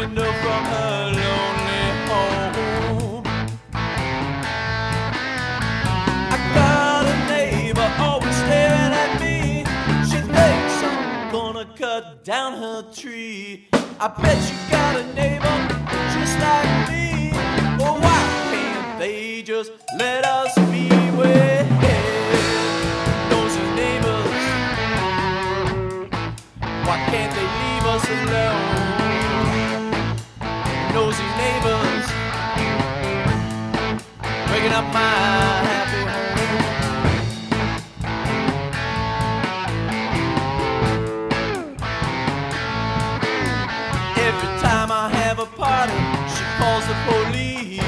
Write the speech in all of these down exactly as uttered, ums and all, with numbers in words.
window from her lonely home. I got a neighbor always staring at me. She thinks I'm gonna cut down her tree. I bet you got a neighbor just like me. Well, why can't they just let us be with nosy neighbors? Why can't they leave us alone? Nosy neighbors, breaking up my happy home. Every time I have a party, she calls the police.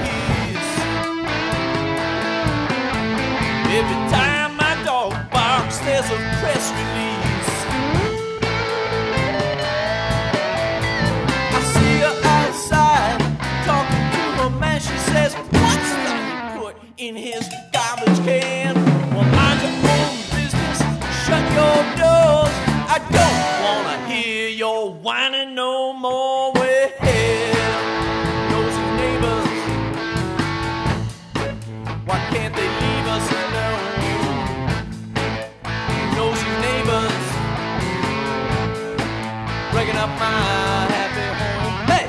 Every time my dog barks, there's a press release. I see her outside, talking to her man. She says, what's that you put in his garbage can? Well, mind your own business, shut your doors. I don't wanna hear your whining no more. Well, nosy neighbors, why can't they leave us alone? Nosy neighbors, breaking up my happy home. Hey!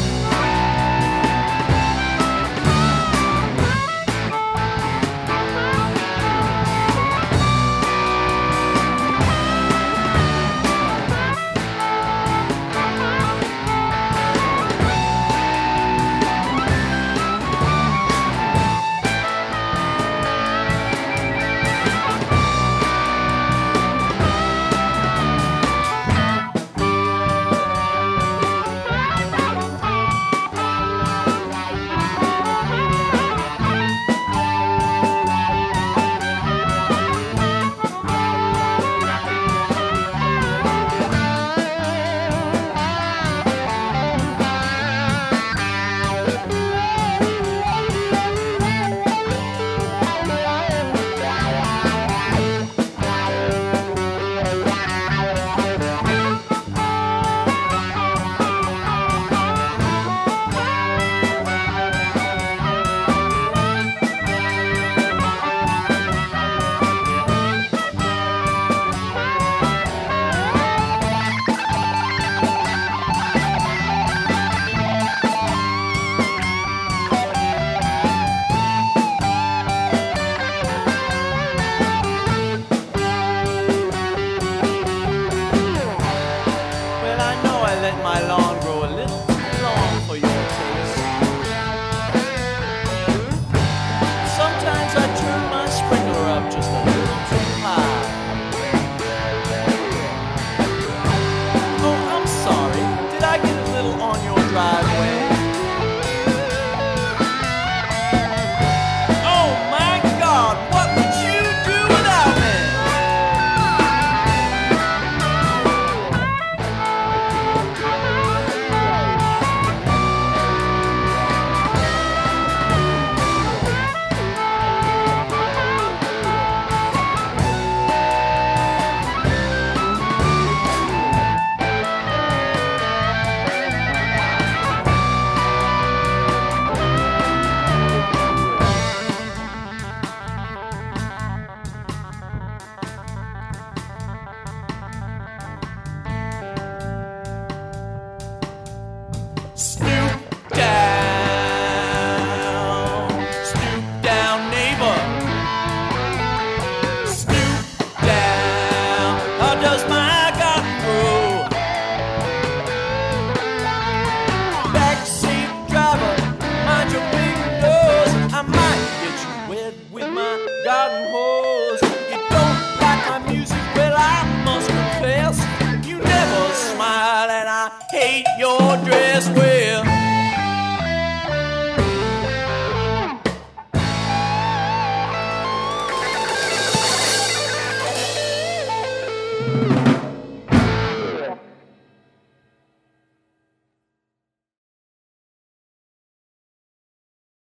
Let my lawn grow a little too long for your taste. Sometimes I turn my sprinkler up just a little too high. Oh, I'm sorry. Did I get a little on your driveway? Oh my God, what would you do without me? Stoop down, stoop down, neighbor. Stoop down, how does my garden grow? Backseat driver, mind your big nose. I might get you wet with my garden hose. You don't like my music, well I must confess, you never smile and I hate your dress.